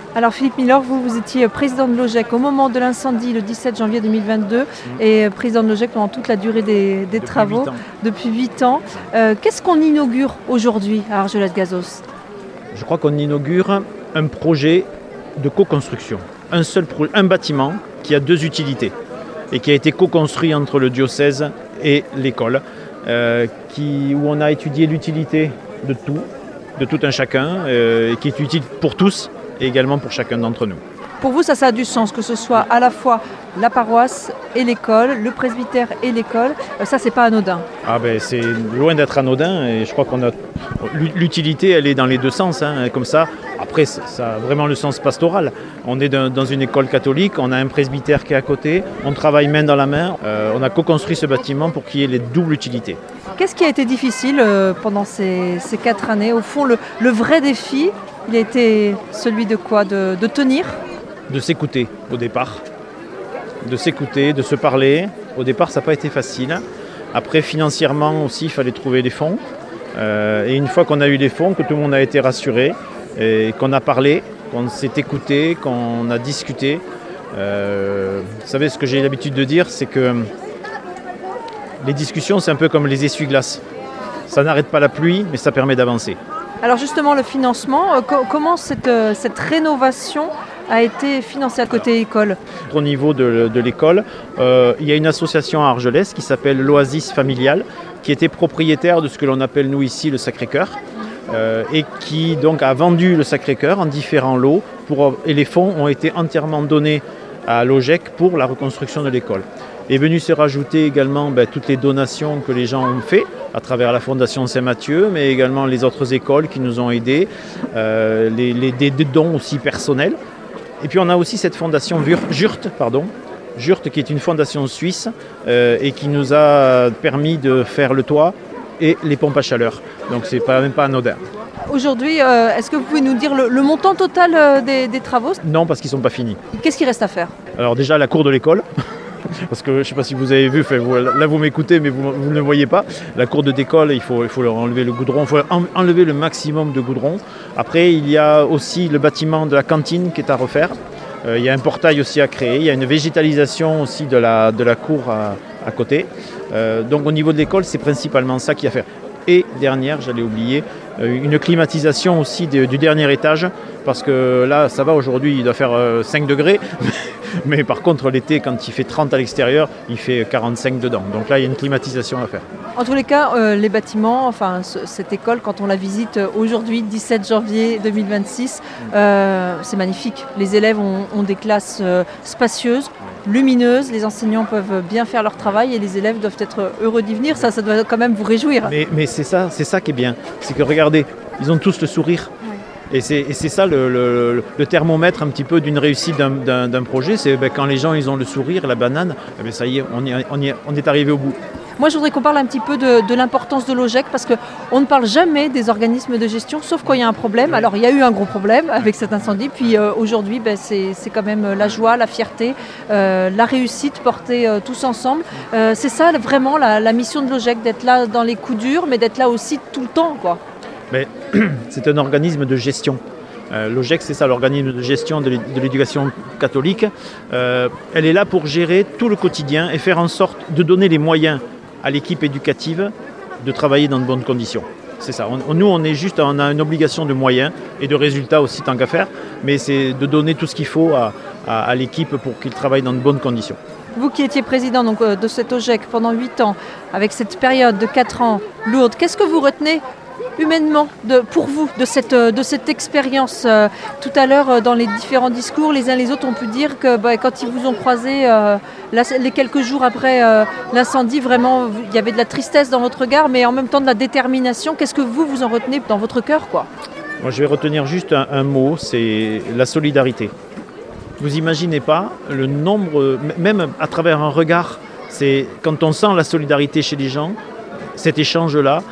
Alors Philippe Milor, vous étiez président de l'OGEC au moment de l'incendie le 17 janvier 2022 et président de l'OGEC pendant toute la durée des travaux depuis 8 ans. Qu'est-ce qu'on inaugure aujourd'hui à Argelès-Gazos? Je crois qu'on inaugure un projet de co-construction. Un bâtiment qui a deux utilités et qui a été co-construit entre le diocèse et l'école, où on a étudié l'utilité de tout un chacun, et qui est utile pour tous et également pour chacun d'entre nous. Pour vous, ça a du sens, que ce soit à la fois la paroisse et l'école, le presbytère et l'école, ça c'est pas anodin. C'est loin d'être anodin et je crois qu'on a l'utilité, elle est dans les deux sens, comme ça. Après, ça a vraiment le sens pastoral. On est dans une école catholique, on a un presbytère qui est à côté, on travaille main dans la main, on a co-construit ce bâtiment pour qu'il y ait les doubles utilités. Qu'est-ce qui a été difficile pendant ces 4 années? Au fond, le vrai défi, il a été celui de quoi? De tenir? De s'écouter au départ, de s'écouter, de se parler. Au départ, ça n'a pas été facile. Après, financièrement aussi, il fallait trouver les fonds. Et une fois qu'on a eu les fonds, que tout le monde a été rassuré, et qu'on a parlé, qu'on s'est écouté, qu'on a discuté. Vous savez, ce que j'ai l'habitude de dire, c'est que les discussions, c'est un peu comme les essuie-glaces. Ça n'arrête pas la pluie, mais ça permet d'avancer. Alors justement, le financement, comment cette rénovation a été financée à côté école? Au niveau de l'école, il y a une association à Argelès qui s'appelle l'Oasis Familiale, qui était propriétaire de ce que l'on appelle nous ici le Sacré-Cœur, et qui donc a vendu le Sacré-Cœur en différents lots, et les fonds ont été entièrement donnés à l'OGEC pour la reconstruction de l'école. Est venu se rajouter également toutes les donations que les gens ont fait à travers la Fondation Saint-Mathieu, mais également les autres écoles qui nous ont aidés, des dons aussi personnels. Et puis on a aussi cette fondation Jurt, qui est une fondation suisse et qui nous a permis de faire le toit et les pompes à chaleur. Donc c'est même pas anodin. Aujourd'hui, est-ce que vous pouvez nous dire le montant total des travaux? Non, parce qu'ils ne sont pas finis. Qu'est-ce qu'il reste à faire? Alors déjà la cour de l'école. Parce que je ne sais pas si vous avez vu, là vous m'écoutez mais vous ne le voyez pas. La cour d'école, il faut leur enlever le goudron, il faut enlever le maximum de goudron. Après, il y a aussi le bâtiment de la cantine qui est à refaire. Il y a un portail aussi à créer, il y a une végétalisation aussi de la cour à côté. Donc au niveau de l'école, c'est principalement ça qu'il y a à faire. Et dernière, j'allais oublier, une climatisation aussi du dernier étage, parce que là, ça va aujourd'hui, il doit faire 5 degrés. Mais par contre, l'été, quand il fait 30 à l'extérieur, il fait 45 dedans. Donc là, il y a une climatisation à faire. En tous les cas, les bâtiments, cette école, quand on la visite aujourd'hui, 17 janvier 2026, c'est magnifique. Les élèves ont des classes spacieuses, lumineuses. Les enseignants peuvent bien faire leur travail et les élèves doivent être heureux d'y venir. Ça doit quand même vous réjouir. Mais c'est ça qui est bien. C'est que regardez, ils ont tous le sourire. Et c'est ça le thermomètre un petit peu d'une réussite d'un projet, c'est quand les gens ils ont le sourire, la banane, ça y est, on est arrivé au bout. Moi je voudrais qu'on parle un petit peu de l'importance de l'OGEC, parce qu'on ne parle jamais des organismes de gestion, sauf quand il y a un problème. Alors il y a eu un gros problème avec cet incendie, puis aujourd'hui c'est quand même la joie, la fierté, la réussite portée tous ensemble. C'est ça vraiment la mission de l'OGEC, d'être là dans les coups durs, mais d'être là aussi tout le temps, quoi. Mais c'est un organisme de gestion. L'OGEC, c'est ça, l'organisme de gestion de l'éducation catholique. Elle est là pour gérer tout le quotidien et faire en sorte de donner les moyens à l'équipe éducative de travailler dans de bonnes conditions. C'est ça. Nous, on a une obligation de moyens et de résultats aussi tant qu'à faire, mais c'est de donner tout ce qu'il faut à l'équipe pour qu'il travaille dans de bonnes conditions. Vous qui étiez président de cette OGEC pendant 8 ans, avec cette période de 4 ans lourde, qu'est-ce que vous retenez humainement pour vous de cette expérience? Tout à l'heure, dans les différents discours, les uns les autres ont pu dire que quand ils vous ont croisé les quelques jours après l'incendie, vraiment, il y avait de la tristesse dans votre regard, mais en même temps de la détermination. Qu'est-ce que vous en retenez dans votre cœur, quoi? Moi, je vais retenir juste un mot, c'est la solidarité. Vous imaginez pas le nombre, même à travers un regard, c'est quand on sent la solidarité chez les gens, cet échange-là,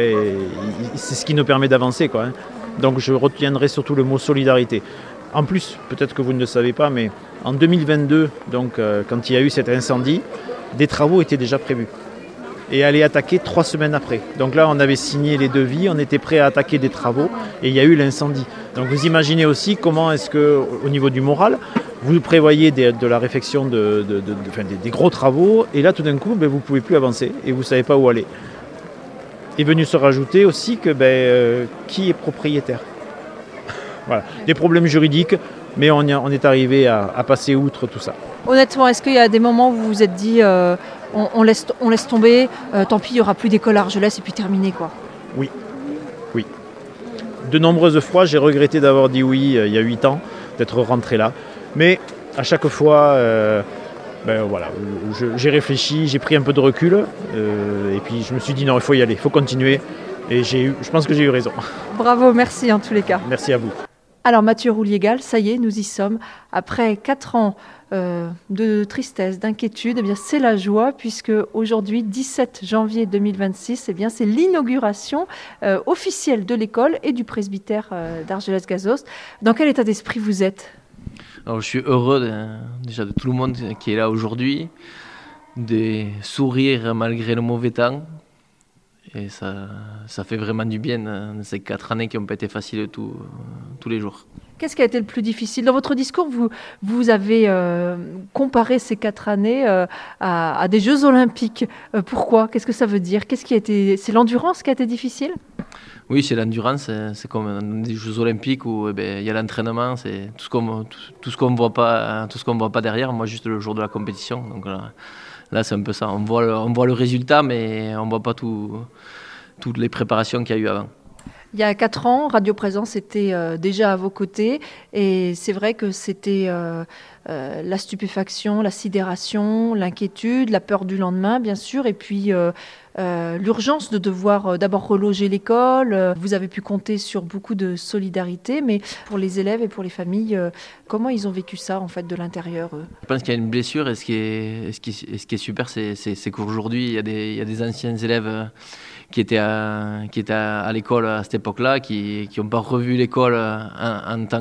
c'est ce qui nous permet d'avancer, quoi. Donc je retiendrai surtout le mot solidarité. En plus, peut-être que vous ne le savez pas, mais en 2022, donc, quand il y a eu cet incendie, des travaux étaient déjà prévus et allaient attaquer 3 semaines après. Donc là, on avait signé les devis, on était prêt à attaquer des travaux et il y a eu l'incendie. Donc vous imaginez aussi comment est-ce que, au niveau du moral, vous prévoyez de la réflexion des gros travaux, et là tout d'un coup, vous ne pouvez plus avancer et vous ne savez pas où aller. Est venu se rajouter aussi que qui est propriétaire. Voilà, des problèmes juridiques, mais on est arrivé à passer outre tout ça. Honnêtement, est-ce qu'il y a des moments où vous vous êtes dit on laisse tomber, tant pis, il n'y aura plus d'école à Argelès et puis terminé quoi? Oui. De nombreuses fois, j'ai regretté d'avoir dit oui il y a 8 ans, d'être rentré là. Mais à chaque fois, voilà, j'ai réfléchi, j'ai pris un peu de recul, et puis je me suis dit non, il faut y aller, il faut continuer. Et je pense que j'ai eu raison. Bravo, merci en tous les cas. Merci à vous. Alors Mathieu Rouliégal, ça y est, nous y sommes. Après 4 ans de tristesse, d'inquiétude, c'est la joie puisque aujourd'hui, 17 janvier 2026, c'est l'inauguration officielle de l'école et du presbytère d'Argelès-Gazost. Dans quel état d'esprit vous êtes ? Alors, je suis heureux déjà de tout le monde qui est là aujourd'hui, de sourire malgré le mauvais temps. Et ça fait vraiment du bien ces 4 années qui n'ont pas été faciles tous les jours. Qu'est-ce qui a été le plus difficile ? Dans votre discours, vous avez comparé ces 4 années à des Jeux Olympiques. Pourquoi ? Qu'est-ce que ça veut dire ? C'est l'endurance qui a été difficile ? Oui, c'est l'endurance. C'est comme des Jeux Olympiques où il y a l'entraînement, c'est tout ce qu'on voit pas derrière. Moi, juste le jour de la compétition. Donc là, c'est un peu ça. On voit le résultat, mais on ne voit pas toutes les préparations qu'il y a eu avant. Il y a 4 ans, Radio Présence était déjà à vos côtés et c'est vrai que c'était la stupéfaction, la sidération, l'inquiétude, la peur du lendemain, bien sûr, et puis l'urgence de devoir d'abord reloger l'école. Vous avez pu compter sur beaucoup de solidarité, mais pour les élèves et pour les familles, comment ils ont vécu ça en fait de l'intérieur eux ? Je pense qu'il y a une blessure et ce qui est super, c'est qu'aujourd'hui, il y a des anciens élèves qui étaient à l'école à cette époque-là, qui n'ont pas revu l'école en tant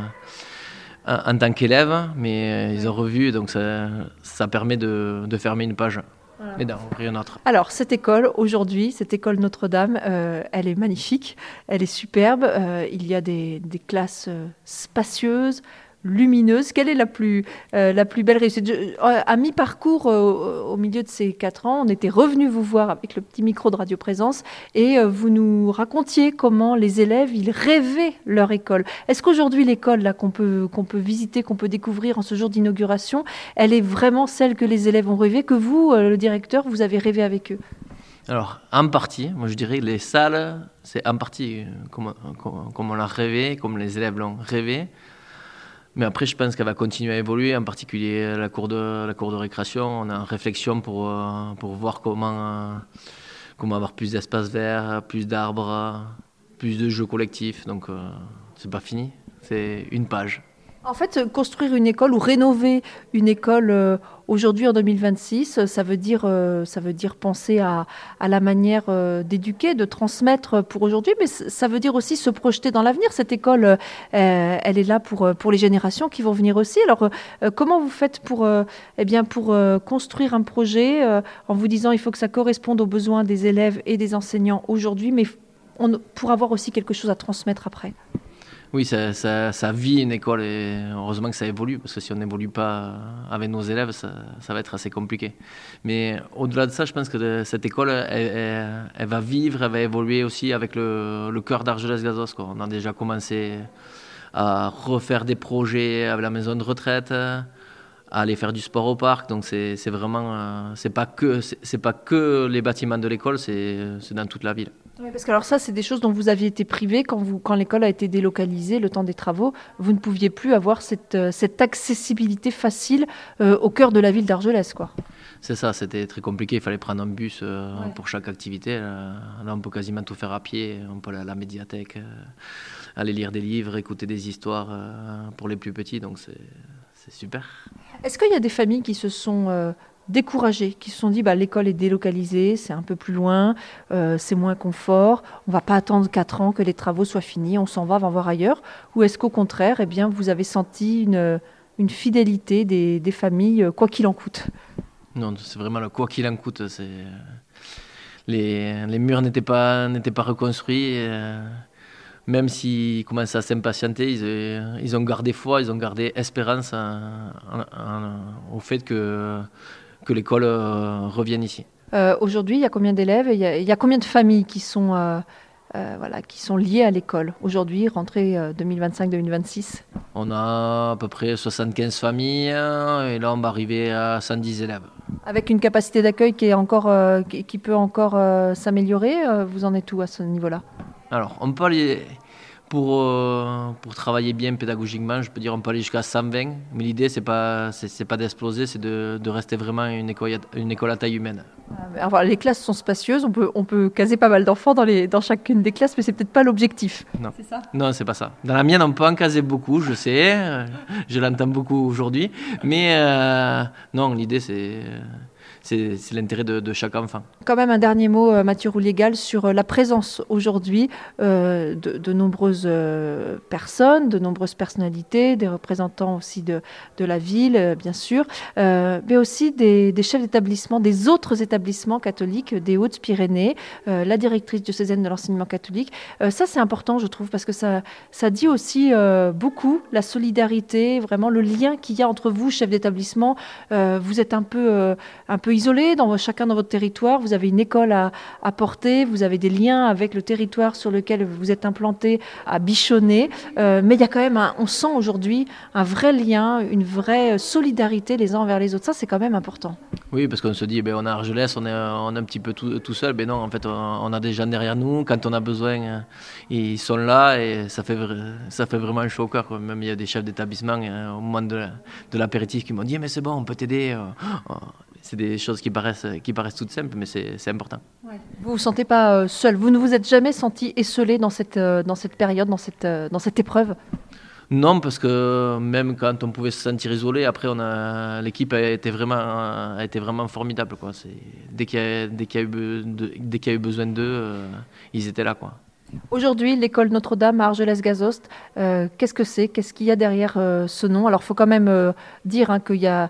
qu'élève, mais ils ont revu, donc ça permet de fermer une page. Voilà. Et d'en ouvrir une autre. Alors, cette école, aujourd'hui, cette école Notre-Dame, elle est magnifique, elle est superbe. Il y a des classes spacieuses, lumineuse. Quelle est la plus belle réussite ? À mi-parcours, au milieu de ces 4 ans, on était revenu vous voir avec le petit micro de Radio Présence et vous nous racontiez comment les élèves, ils rêvaient leur école. Est-ce qu'aujourd'hui, l'école là, qu'on peut visiter, qu'on peut découvrir en ce jour d'inauguration, elle est vraiment celle que les élèves ont rêvé, que vous, le directeur, vous avez rêvé avec eux ? Alors, en partie, moi je dirais que les salles, c'est en partie comme on l'a rêvé, comme les élèves l'ont rêvé. Mais après, je pense qu'elle va continuer à évoluer, en particulier la cour de récréation. On est en réflexion pour voir comment avoir plus d'espace vert, plus d'arbres, plus de jeux collectifs. Donc, c'est pas fini, c'est une page. En fait, construire une école ou rénover une école aujourd'hui en 2026, ça veut dire penser à la manière d'éduquer, de transmettre pour aujourd'hui, mais ça veut dire aussi se projeter dans l'avenir. Cette école, elle est là pour les générations qui vont venir aussi. Alors, comment vous faites pour construire un projet en vous disant il faut que ça corresponde aux besoins des élèves et des enseignants aujourd'hui, mais pour avoir aussi quelque chose à transmettre après ? Oui, ça vit une école et heureusement que ça évolue parce que si on n'évolue pas avec nos élèves, ça va être assez compliqué. Mais au-delà de ça, je pense que cette école, elle va vivre, elle va évoluer aussi avec le cœur d'Argelès-Gazost. On a déjà commencé à refaire des projets avec la maison de retraite, à aller faire du sport au parc. Donc c'est vraiment, c'est pas que les bâtiments de l'école, c'est dans toute la ville. Oui, parce que alors ça, c'est des choses dont vous aviez été privé quand l'école a été délocalisée, le temps des travaux. Vous ne pouviez plus avoir cette accessibilité facile au cœur de la ville d'Argelès, quoi. C'est ça, c'était très compliqué. Il fallait prendre un bus pour chaque activité. Là, on peut quasiment tout faire à pied. On peut aller à la médiathèque, aller lire des livres, écouter des histoires pour les plus petits. Donc c'est super. Est-ce qu'il y a des familles qui se sont découragés, qui se sont dit l'école est délocalisée, c'est un peu plus loin, c'est moins confort, on ne va pas attendre 4 ans que les travaux soient finis, on s'en va voir ailleurs, ou est-ce qu'au contraire, vous avez senti une fidélité des familles, quoi qu'il en coûte ? Non, c'est vraiment le quoi qu'il en coûte. Les murs n'étaient pas reconstruits. même s'ils commencent à s'impatienter, ils ont gardé foi, ils ont gardé espérance au fait que l'école revienne ici. Aujourd'hui, il y a combien d'élèves et il y a combien de familles qui sont liées à l'école aujourd'hui, rentrée 2025-2026? On a à peu près 75 familles et là on va arriver à 110 élèves. Avec une capacité d'accueil qui peut encore s'améliorer, vous en êtes où à ce niveau-là? Alors, on peut aller, pour travailler bien pédagogiquement, je peux dire on peut aller jusqu'à 120, mais l'idée c'est pas d'exploser, c'est de rester vraiment une école à taille humaine. Alors, les classes sont spacieuses, on peut caser pas mal d'enfants dans chacune des classes, mais c'est peut-être pas l'objectif. Non. C'est ça? Non, c'est pas ça. Dans la mienne, on peut en caser beaucoup, je sais, je l'entends beaucoup aujourd'hui, mais non, l'idée c'est l'intérêt de chaque enfant. Quand même un dernier mot, Mathieu Roulégal, sur la présence aujourd'hui de nombreuses personnes, de nombreuses personnalités, des représentants aussi de la ville, bien sûr, mais aussi des chefs d'établissement, des autres établissements catholiques des Hautes-Pyrénées, la directrice diocésaine de l'enseignement catholique. Ça, c'est important, je trouve, parce que ça dit aussi beaucoup la solidarité, vraiment le lien qu'il y a entre vous, chefs d'établissement. Vous êtes un peu isolés chacun dans votre territoire, vous avez une école à porter, vous avez des liens avec le territoire sur lequel vous êtes implanté à Bichonnet, mais il y a quand même, on sent aujourd'hui un vrai lien, une vraie solidarité les uns envers les autres. Ça, c'est quand même important. Oui, parce qu'on se dit, on est à Argelès, on est un petit peu tout seul, mais non, en fait, on a des gens derrière nous, quand on a besoin, ils sont là et ça fait vraiment chaud au cœur, quoi. Même il y a des chefs d'établissement au moment de l'apéritif qui m'ont dit, mais c'est bon, on peut t'aider. C'est des choses qui paraissent toutes simples, mais c'est important. Ouais. Vous vous sentez pas seul? Vous ne vous êtes jamais senti esseulé dans cette période, dans cette épreuve? Non, parce que même quand on pouvait se sentir isolé, après l'équipe a été vraiment formidable, quoi. Dès qu'il y a eu besoin d'eux, ils étaient là, quoi. Aujourd'hui, l'école Notre-Dame à Argelès-Gazost, qu'est-ce que c'est? Qu'est-ce qu'il y a derrière ce nom? Alors, il faut quand même dire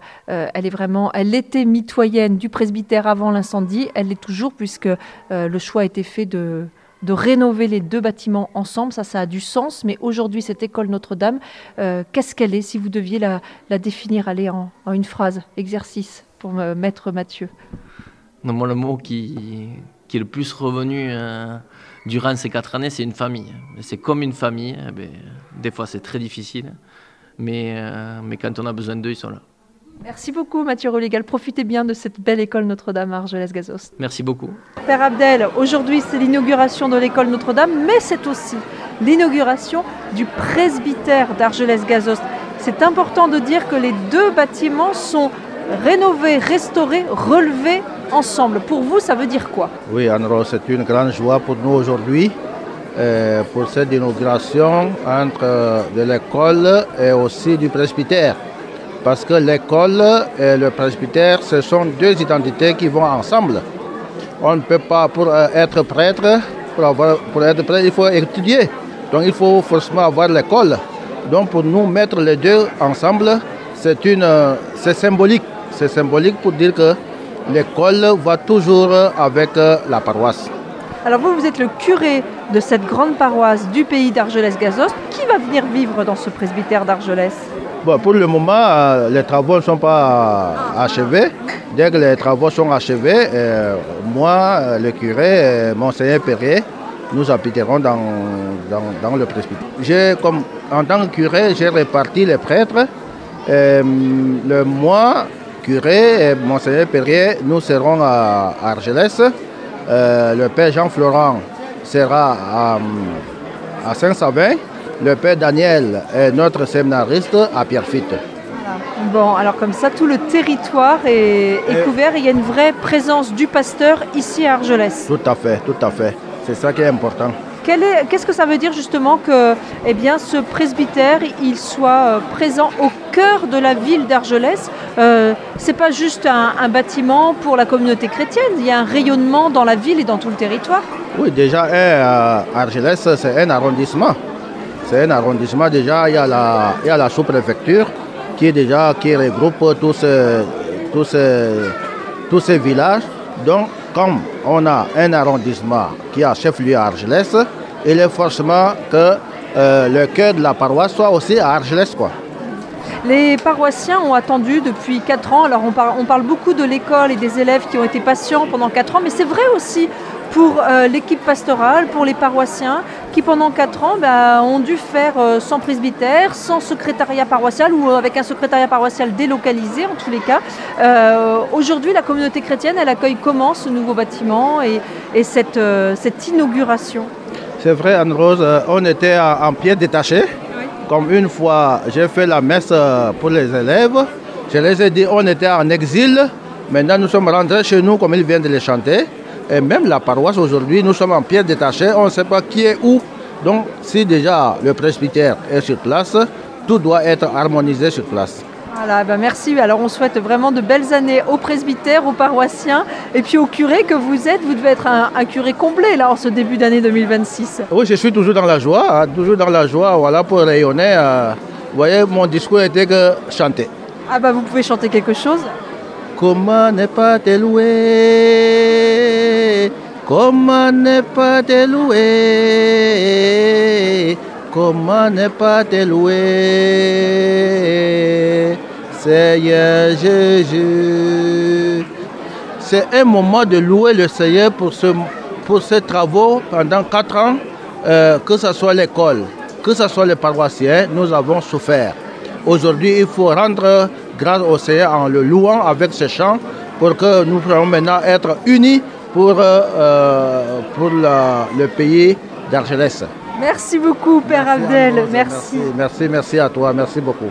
elle était mitoyenne du presbytère avant l'incendie. Elle l'est toujours, puisque le choix a été fait de rénover les deux bâtiments ensemble. Ça a du sens. Mais aujourd'hui, cette école Notre-Dame, qu'est-ce qu'elle est? Si vous deviez la définir, allez, en une phrase, exercice, pour maître Mathieu. Non, moi, le mot qui est le plus revenu durant ces 4 années, c'est une famille. C'est comme une famille. Des fois, c'est très difficile, mais quand on a besoin d'eux, ils sont là. Merci beaucoup, Mathieu Roulégal. Profitez bien de cette belle école Notre-Dame à Argelès-Gazost. Merci beaucoup. Père Abdel, aujourd'hui, c'est l'inauguration de l'école Notre-Dame, mais c'est aussi l'inauguration du presbytère d'Argelès-Gazost. C'est important de dire que les deux bâtiments sont rénovés, restaurés, relevés ensemble. Pour vous, ça veut dire quoi? Oui, alors c'est une grande joie pour nous aujourd'hui, pour cette inauguration entre de l'école et aussi du presbytère. Parce que l'école et le presbytère, ce sont deux identités qui vont ensemble. On ne peut pas, pour être prêtre, il faut étudier. Donc il faut forcément avoir l'école. Donc pour nous, mettre les deux ensemble, c'est symbolique. C'est symbolique pour dire que l'école va toujours avec la paroisse. Alors vous êtes le curé de cette grande paroisse du pays d'Argelès-Gazost. Qui va venir vivre dans ce presbytère d'Argelès? Bon, pour le moment, les travaux ne sont pas achevés. Dès que les travaux sont achevés, moi, le curé et Monseigneur Perrier, nous habiterons dans le presbytère. En tant que curé, j'ai réparti les prêtres. Moi, curé et Monseigneur Perrier, nous serons à Argelès. Le père Jean-Florent sera à Saint-Savin. Le père Daniel est notre séminariste à Pierrefitte. Voilà. Bon, alors comme ça, tout le territoire est couvert et il y a une vraie présence du pasteur ici à Argelès. Tout à fait. C'est ça qui est important. Qu'est-ce que ça veut dire justement que ce presbytère il soit présent au cœur de la ville d'Argelès? C'est pas juste un bâtiment pour la communauté chrétienne, il y a un rayonnement dans la ville et dans tout le territoire. Oui, déjà, Argelès, c'est un arrondissement. C'est un arrondissement, déjà, il y a la sous-préfecture qui regroupe tous ces villages. Donc, comme on a un arrondissement qui a chef-lieu à Argelès, il est forcément que le cœur de la paroisse soit aussi à Argelès, quoi. Les paroissiens ont attendu depuis 4 ans. Alors on parle beaucoup de l'école et des élèves qui ont été patients pendant 4 ans, mais c'est vrai aussi pour l'équipe pastorale, pour les paroissiens qui pendant 4 ans ont dû faire sans presbytère, sans secrétariat paroissial ou avec un secrétariat paroissial délocalisé en tous les cas. Aujourd'hui, la communauté chrétienne, elle accueille comment ce nouveau bâtiment et cette inauguration? C'est vrai, Anne-Rose, on était en pied détaché. Comme une fois, j'ai fait la messe pour les élèves. Je les ai dit, on était en exil. Maintenant, nous sommes rentrés chez nous, comme ils viennent de les chanter. Et même la paroisse, aujourd'hui, nous sommes en pied détaché. On ne sait pas qui est où. Donc, si déjà le presbytère est sur place, tout doit être harmonisé sur place. Voilà, merci. Alors, on souhaite vraiment de belles années aux presbytères, aux paroissiens et puis au curé que vous êtes. Vous devez être un curé comblé là en ce début d'année 2026. Oui, je suis toujours dans la joie, toujours dans la joie, voilà, pour rayonner. Vous voyez, mon discours était que chanter. Ah vous pouvez chanter quelque chose? Comment ne pas te louer? Comment ne pas te louer? Comment ne pas te louer? Seigneur Jésus. C'est un moment de louer le Seigneur pour ces travaux pendant 4 ans, que ce soit l'école, que ce soit les paroissiens, nous avons souffert. Aujourd'hui, il faut rendre grâce au Seigneur en le louant avec ce chant pour que nous puissions maintenant être unis pour le pays d'Argelès. Merci beaucoup, Père Abdel. Merci. Merci à toi. Merci beaucoup.